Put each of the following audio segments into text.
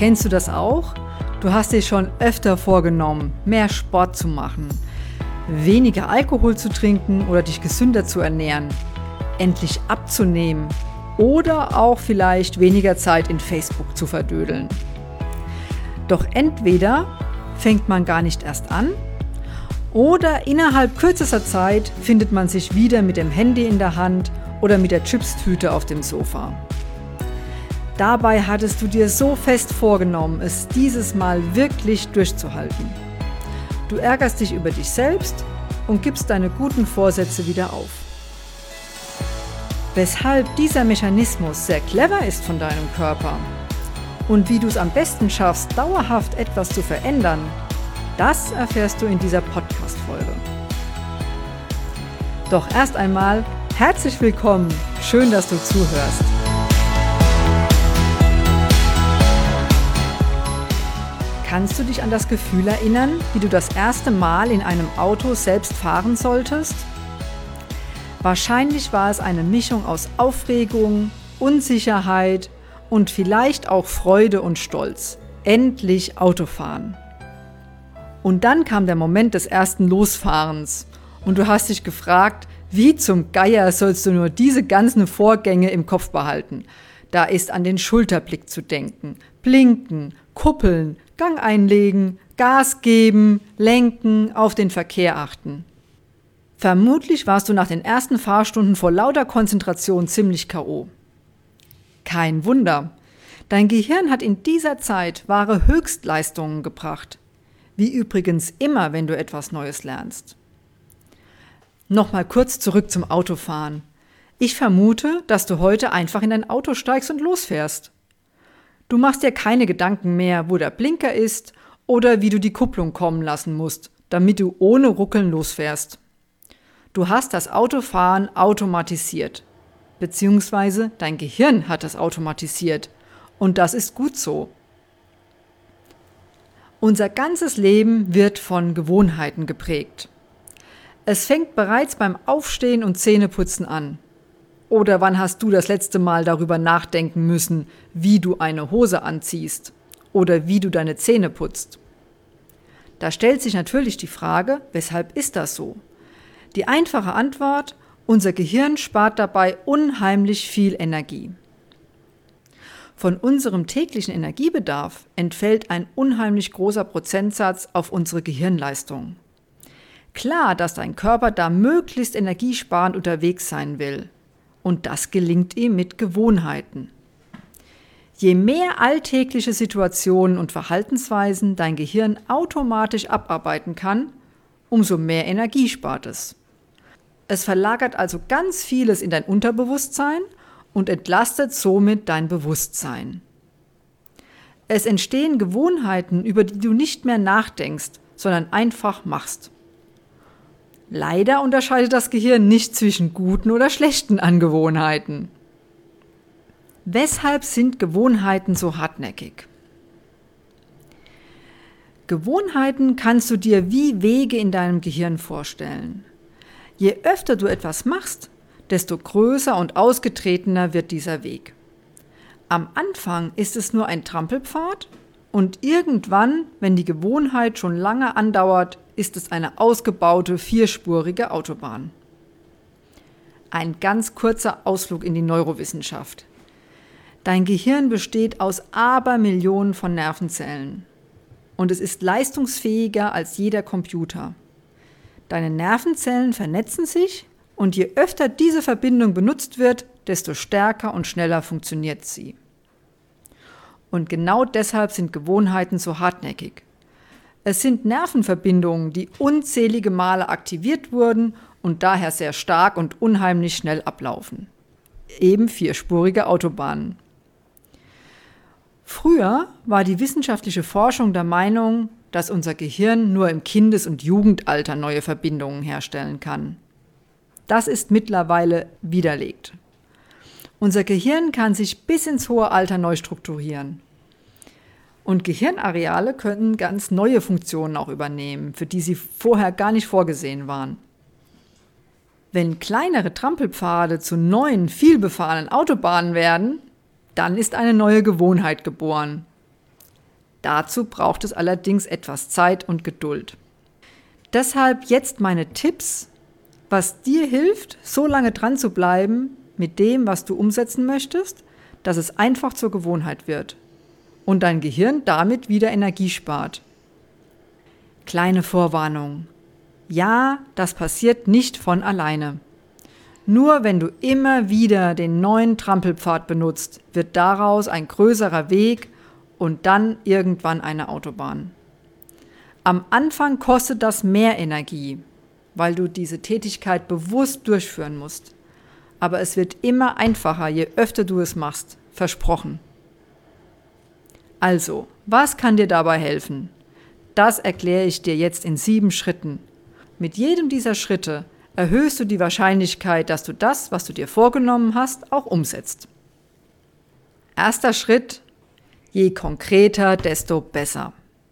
Kennst du das auch? Du hast dir schon öfter vorgenommen, mehr Sport zu machen, weniger Alkohol zu trinken oder dich gesünder zu ernähren, endlich abzunehmen oder auch vielleicht weniger Zeit in Facebook zu verdödeln. Doch entweder fängt man gar nicht erst an oder innerhalb kürzester Zeit findet man sich wieder mit dem Handy in der Hand oder mit der Chipstüte auf dem Sofa. Dabei hattest du dir so fest vorgenommen, es dieses Mal wirklich durchzuhalten. Du ärgerst dich über dich selbst und gibst deine guten Vorsätze wieder auf. Weshalb dieser Mechanismus sehr clever ist von deinem Körper und wie du es am besten schaffst, dauerhaft etwas zu verändern, das erfährst du in dieser Podcast-Folge. Doch erst einmal herzlich willkommen, schön, dass du zuhörst. Kannst du dich an das Gefühl erinnern, wie du das erste Mal in einem Auto selbst fahren solltest? Wahrscheinlich war es eine Mischung aus Aufregung, Unsicherheit und vielleicht auch Freude und Stolz. Endlich Autofahren. Und dann kam der Moment des ersten Losfahrens und du hast dich gefragt, wie zum Geier sollst du nur diese ganzen Vorgänge im Kopf behalten? Da ist an den Schulterblick zu denken, blinken, kuppeln, Gang einlegen, Gas geben, lenken, auf den Verkehr achten. Vermutlich warst du nach den ersten Fahrstunden vor lauter Konzentration ziemlich K.O. Kein Wunder. Dein Gehirn hat in dieser Zeit wahre Höchstleistungen gebracht. Wie übrigens immer, wenn du etwas Neues lernst. Nochmal kurz zurück zum Autofahren. Ich vermute, dass du heute einfach in dein Auto steigst und losfährst. Du machst dir keine Gedanken mehr, wo der Blinker ist oder wie du die Kupplung kommen lassen musst, damit du ohne Ruckeln losfährst. Du hast das Autofahren automatisiert, beziehungsweise dein Gehirn hat es automatisiert und das ist gut so. Unser ganzes Leben wird von Gewohnheiten geprägt. Es fängt bereits beim Aufstehen und Zähneputzen an. Oder wann hast du das letzte Mal darüber nachdenken müssen, wie du eine Hose anziehst oder wie du deine Zähne putzt? Da stellt sich natürlich die Frage, weshalb ist das so? Die einfache Antwort, unser Gehirn spart dabei unheimlich viel Energie. Von unserem täglichen Energiebedarf entfällt ein unheimlich großer Prozentsatz auf unsere Gehirnleistung. Klar, dass dein Körper da möglichst energiesparend unterwegs sein will. Und das gelingt ihm mit Gewohnheiten. Je mehr alltägliche Situationen und Verhaltensweisen dein Gehirn automatisch abarbeiten kann, umso mehr Energie spart es. Es verlagert also ganz vieles in dein Unterbewusstsein und entlastet somit dein Bewusstsein. Es entstehen Gewohnheiten, über die du nicht mehr nachdenkst, sondern einfach machst. Leider unterscheidet das Gehirn nicht zwischen guten oder schlechten Angewohnheiten. Weshalb sind Gewohnheiten so hartnäckig? Gewohnheiten kannst du dir wie Wege in deinem Gehirn vorstellen. Je öfter du etwas machst, desto größer und ausgetretener wird dieser Weg. Am Anfang ist es nur ein Trampelpfad und irgendwann, wenn die Gewohnheit schon lange andauert, ist es eine ausgebaute, vierspurige Autobahn. Ein ganz kurzer Ausflug in die Neurowissenschaft. Dein Gehirn besteht aus Abermillionen von Nervenzellen und es ist leistungsfähiger als jeder Computer. Deine Nervenzellen vernetzen sich und je öfter diese Verbindung benutzt wird, desto stärker und schneller funktioniert sie. Und genau deshalb sind Gewohnheiten so hartnäckig. Es sind Nervenverbindungen, die unzählige Male aktiviert wurden und daher sehr stark und unheimlich schnell ablaufen. Eben vierspurige Autobahnen. Früher war die wissenschaftliche Forschung der Meinung, dass unser Gehirn nur im Kindes- und Jugendalter neue Verbindungen herstellen kann. Das ist mittlerweile widerlegt. Unser Gehirn kann sich bis ins hohe Alter neu strukturieren. Und Gehirnareale können ganz neue Funktionen auch übernehmen, für die sie vorher gar nicht vorgesehen waren. Wenn kleinere Trampelpfade zu neuen, vielbefahrenen Autobahnen werden, dann ist eine neue Gewohnheit geboren. Dazu braucht es allerdings etwas Zeit und Geduld. Deshalb jetzt meine Tipps, was dir hilft, so lange dran zu bleiben mit dem, was du umsetzen möchtest, dass es einfach zur Gewohnheit wird und dein Gehirn damit wieder Energie spart. Kleine Vorwarnung. Ja, das passiert nicht von alleine. Nur wenn du immer wieder den neuen Trampelpfad benutzt, wird daraus ein größerer Weg und dann irgendwann eine Autobahn. Am Anfang kostet das mehr Energie, weil du diese Tätigkeit bewusst durchführen musst. Aber es wird immer einfacher, je öfter du es machst. Versprochen. Also, was kann dir dabei helfen? Das erkläre ich dir jetzt in 7 Schritten. Mit jedem dieser Schritte erhöhst du die Wahrscheinlichkeit, dass du das, was du dir vorgenommen hast, auch umsetzt. Erster Schritt: Je konkreter, desto besser.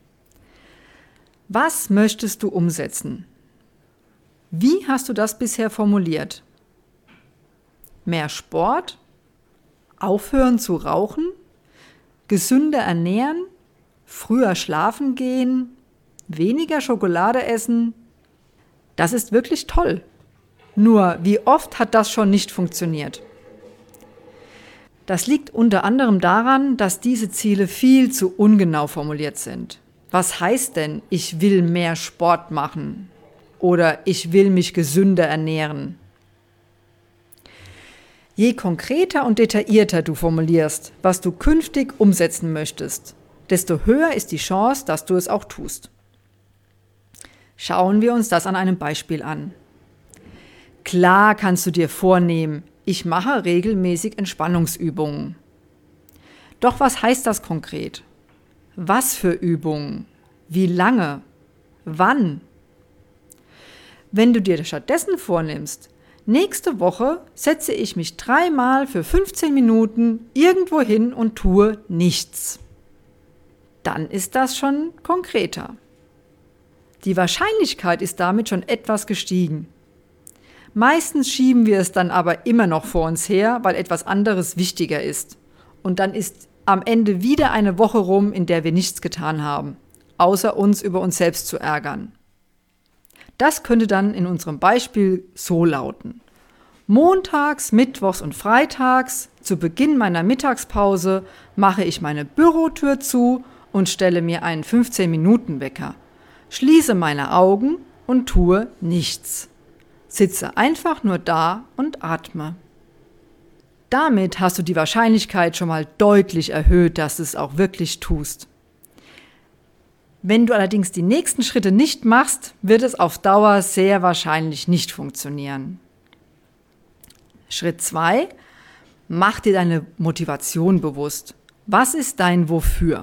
Was möchtest du umsetzen? Wie hast du das bisher formuliert? Mehr Sport? Aufhören zu rauchen? Gesünder ernähren? Früher schlafen gehen? Weniger Schokolade essen? Das ist wirklich toll. Nur, wie oft hat das schon nicht funktioniert? Das liegt unter anderem daran, dass diese Ziele viel zu ungenau formuliert sind. Was heißt denn, ich will mehr Sport machen? Oder ich will mich gesünder ernähren? Je konkreter und detaillierter du formulierst, was du künftig umsetzen möchtest, desto höher ist die Chance, dass du es auch tust. Schauen wir uns das an einem Beispiel an. Klar kannst du dir vornehmen, ich mache regelmäßig Entspannungsübungen. Doch was heißt das konkret? Was für Übungen? Wie lange? Wann? Wenn du dir stattdessen vornimmst, nächste Woche setze ich mich 3-mal für 15 Minuten irgendwo hin und tue nichts. Dann ist das schon konkreter. Die Wahrscheinlichkeit ist damit schon etwas gestiegen. Meistens schieben wir es dann aber immer noch vor uns her, weil etwas anderes wichtiger ist. Und dann ist am Ende wieder eine Woche rum, in der wir nichts getan haben, außer uns über uns selbst zu ärgern. Das könnte dann in unserem Beispiel so lauten: Montags, Mittwochs und Freitags, zu Beginn meiner Mittagspause, mache ich meine Bürotür zu und stelle mir einen 15-Minuten-Wecker, schließe meine Augen und tue nichts. Sitze einfach nur da und atme. Damit hast du die Wahrscheinlichkeit schon mal deutlich erhöht, dass du es auch wirklich tust. Wenn du allerdings die nächsten Schritte nicht machst, wird es auf Dauer sehr wahrscheinlich nicht funktionieren. Schritt 2: Mach dir deine Motivation bewusst. Was ist dein Wofür?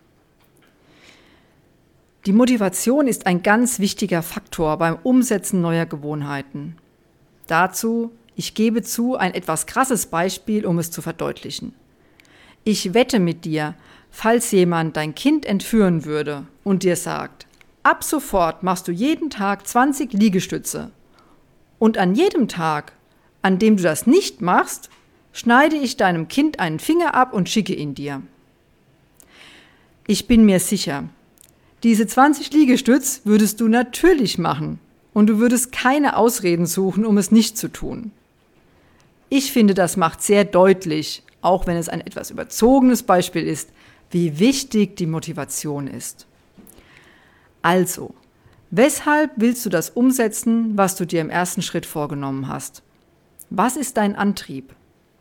Die Motivation ist ein ganz wichtiger Faktor beim Umsetzen neuer Gewohnheiten. Dazu, ich gebe zu, ein etwas krasses Beispiel, um es zu verdeutlichen. Ich wette mit dir, falls jemand dein Kind entführen würde und dir sagt, ab sofort machst du jeden Tag 20 Liegestütze und an jedem Tag, an dem du das nicht machst, schneide ich deinem Kind einen Finger ab und schicke ihn dir. Ich bin mir sicher, diese 20 Liegestütz würdest du natürlich machen und du würdest keine Ausreden suchen, um es nicht zu tun. Ich finde, das macht sehr deutlich, auch wenn es ein etwas überzogenes Beispiel ist, wie wichtig die Motivation ist. Also, weshalb willst du das umsetzen, was du dir im ersten Schritt vorgenommen hast? Was ist dein Antrieb?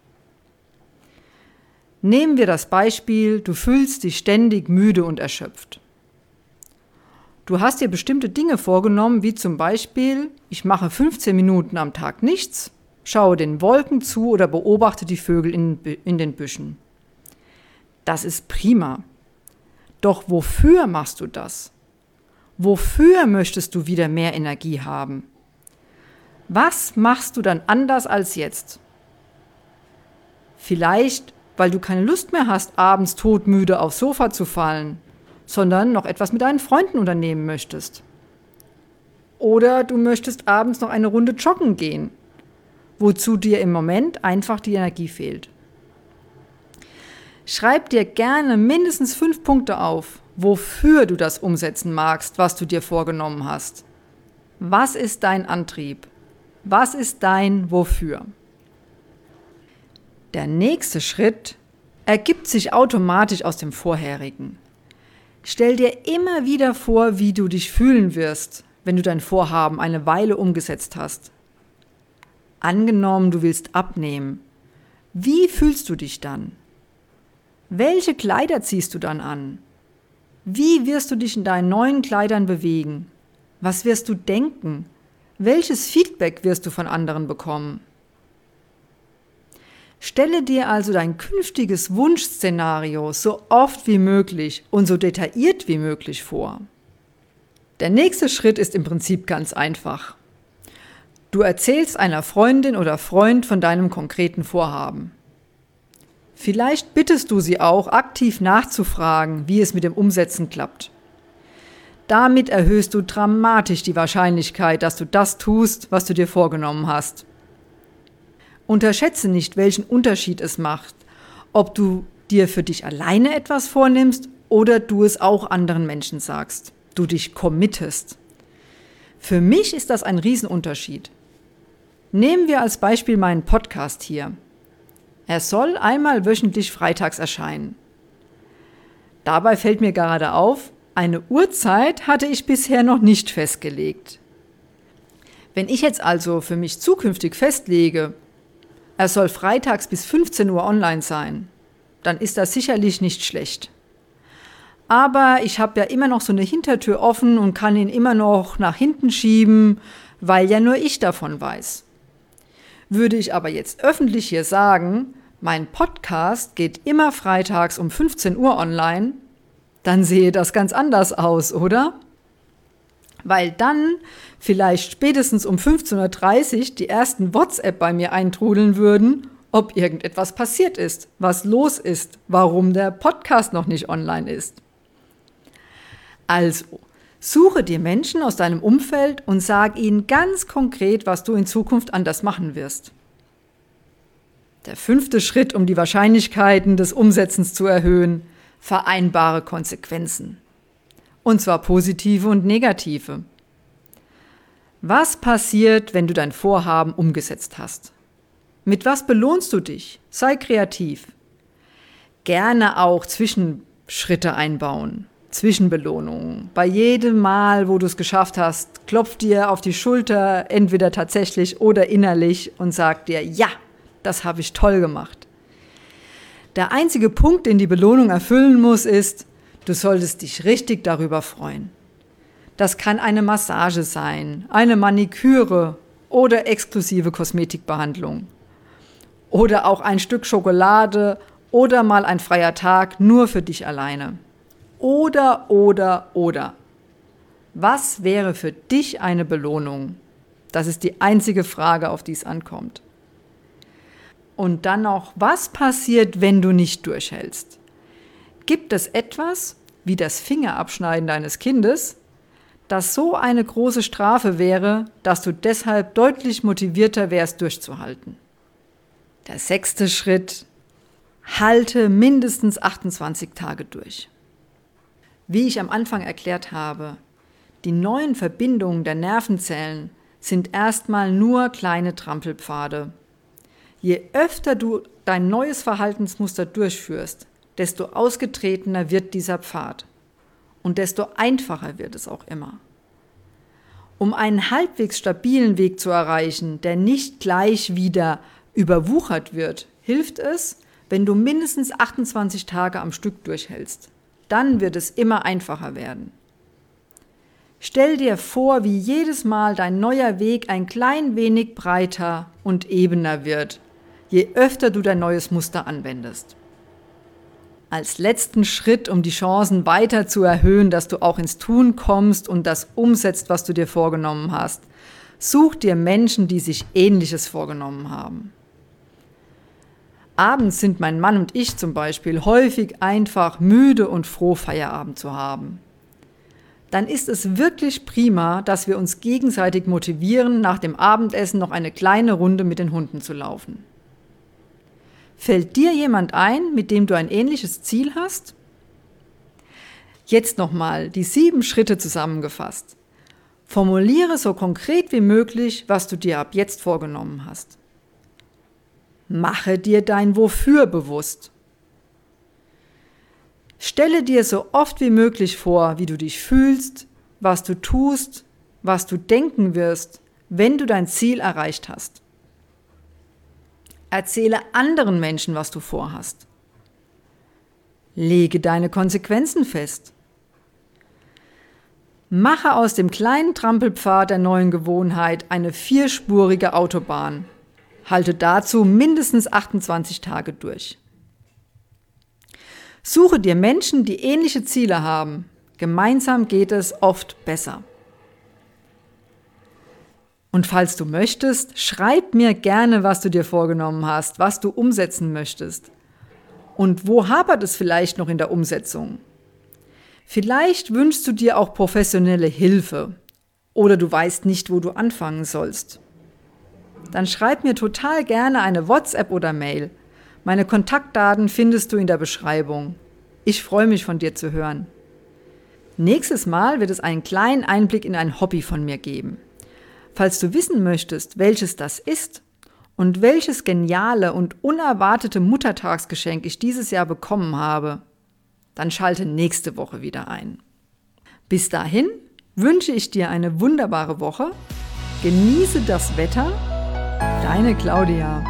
Nehmen wir das Beispiel, du fühlst dich ständig müde und erschöpft. Du hast dir bestimmte Dinge vorgenommen, wie zum Beispiel, ich mache 15 Minuten am Tag nichts, schaue den Wolken zu oder beobachte die Vögel in den Büschen. Das ist prima. Doch wofür machst du das? Wofür möchtest du wieder mehr Energie haben? Was machst du dann anders als jetzt? Vielleicht, weil du keine Lust mehr hast, abends todmüde aufs Sofa zu fallen, sondern noch etwas mit deinen Freunden unternehmen möchtest. Oder du möchtest abends noch eine Runde joggen gehen, wozu dir im Moment einfach die Energie fehlt. Schreib dir gerne mindestens 5 Punkte auf, wofür du das umsetzen magst, was du dir vorgenommen hast. Was ist dein Antrieb? Was ist dein Wofür? Der nächste Schritt ergibt sich automatisch aus dem vorherigen. Stell dir immer wieder vor, wie du dich fühlen wirst, wenn du dein Vorhaben eine Weile umgesetzt hast. Angenommen, du willst abnehmen. Wie fühlst du dich dann? Welche Kleider ziehst du dann an? Wie wirst du dich in deinen neuen Kleidern bewegen? Was wirst du denken? Welches Feedback wirst du von anderen bekommen? Stelle dir also dein künftiges Wunschszenario so oft wie möglich und so detailliert wie möglich vor. Der nächste Schritt ist im Prinzip ganz einfach. Du erzählst einer Freundin oder Freund von deinem konkreten Vorhaben. Vielleicht bittest du sie auch, aktiv nachzufragen, wie es mit dem Umsetzen klappt. Damit erhöhst du dramatisch die Wahrscheinlichkeit, dass du das tust, was du dir vorgenommen hast. Unterschätze nicht, welchen Unterschied es macht, ob du dir für dich alleine etwas vornimmst oder du es auch anderen Menschen sagst, du dich committest. Für mich ist das ein Riesenunterschied. Nehmen wir als Beispiel meinen Podcast hier. Er soll einmal wöchentlich freitags erscheinen. Dabei fällt mir gerade auf, eine Uhrzeit hatte ich bisher noch nicht festgelegt. Wenn ich jetzt also für mich zukünftig festlege, er soll freitags bis 15 Uhr online sein, dann ist das sicherlich nicht schlecht. Aber ich habe ja immer noch so eine Hintertür offen und kann ihn immer noch nach hinten schieben, weil ja nur ich davon weiß. Würde ich aber jetzt öffentlich hier sagen, mein Podcast geht immer freitags um 15 Uhr online, dann sehe das ganz anders aus, oder? Weil dann vielleicht spätestens um 15:30 Uhr die ersten WhatsApp bei mir eintrudeln würden, ob irgendetwas passiert ist, was los ist, warum der Podcast noch nicht online ist. Also, suche dir Menschen aus deinem Umfeld und sag ihnen ganz konkret, was du in Zukunft anders machen wirst. Der 5. Schritt, um die Wahrscheinlichkeiten des Umsetzens zu erhöhen: vereinbare Konsequenzen. Und zwar positive und negative. Was passiert, wenn du dein Vorhaben umgesetzt hast? Mit was belohnst du dich? Sei kreativ. Gerne auch Zwischenschritte einbauen, Zwischenbelohnungen. Bei jedem Mal, wo du es geschafft hast, klopf dir auf die Schulter, entweder tatsächlich oder innerlich, und sag dir, ja, das habe ich toll gemacht. Der einzige Punkt, den die Belohnung erfüllen muss, ist, du solltest dich richtig darüber freuen. Das kann eine Massage sein, eine Maniküre oder exklusive Kosmetikbehandlung. Oder auch ein Stück Schokolade oder mal ein freier Tag nur für dich alleine. Oder. Was wäre für dich eine Belohnung? Das ist die einzige Frage, auf die es ankommt. Und dann noch, was passiert, wenn du nicht durchhältst? Gibt es etwas, wie das Fingerabschneiden deines Kindes, das so eine große Strafe wäre, dass du deshalb deutlich motivierter wärst, durchzuhalten? Der 6. Schritt: halte mindestens 28 Tage durch. Wie ich am Anfang erklärt habe, die neuen Verbindungen der Nervenzellen sind erstmal nur kleine Trampelpfade. Je öfter du dein neues Verhaltensmuster durchführst, desto ausgetretener wird dieser Pfad und desto einfacher wird es auch immer. Um einen halbwegs stabilen Weg zu erreichen, der nicht gleich wieder überwuchert wird, hilft es, wenn du mindestens 28 Tage am Stück durchhältst. Dann wird es immer einfacher werden. Stell dir vor, wie jedes Mal dein neuer Weg ein klein wenig breiter und ebener wird, je öfter du dein neues Muster anwendest. Als letzten Schritt, um die Chancen weiter zu erhöhen, dass du auch ins Tun kommst und das umsetzt, was du dir vorgenommen hast, such dir Menschen, die sich Ähnliches vorgenommen haben. Abends sind mein Mann und ich zum Beispiel häufig einfach müde und froh, Feierabend zu haben. Dann ist es wirklich prima, dass wir uns gegenseitig motivieren, nach dem Abendessen noch eine kleine Runde mit den Hunden zu laufen. Fällt dir jemand ein, mit dem du ein ähnliches Ziel hast? Jetzt nochmal die 7 Schritte zusammengefasst. Formuliere so konkret wie möglich, was du dir ab jetzt vorgenommen hast. Mache dir dein Wofür bewusst. Stelle dir so oft wie möglich vor, wie du dich fühlst, was du tust, was du denken wirst, wenn du dein Ziel erreicht hast. Erzähle anderen Menschen, was du vorhast. Lege deine Konsequenzen fest. Mache aus dem kleinen Trampelpfad der neuen Gewohnheit eine 4-spurige Autobahn. Halte dazu mindestens 28 Tage durch. Suche dir Menschen, die ähnliche Ziele haben. Gemeinsam geht es oft besser. Und falls du möchtest, schreib mir gerne, was du dir vorgenommen hast, was du umsetzen möchtest. Und wo hapert es vielleicht noch in der Umsetzung? Vielleicht wünschst du dir auch professionelle Hilfe oder du weißt nicht, wo du anfangen sollst. Dann schreib mir total gerne eine WhatsApp oder Mail. Meine Kontaktdaten findest du in der Beschreibung. Ich freue mich, von dir zu hören. Nächstes Mal wird es einen kleinen Einblick in ein Hobby von mir geben. Falls du wissen möchtest, welches das ist und welches geniale und unerwartete Muttertagsgeschenk ich dieses Jahr bekommen habe, dann schalte nächste Woche wieder ein. Bis dahin wünsche ich dir eine wunderbare Woche. Genieße das Wetter. Deine Claudia.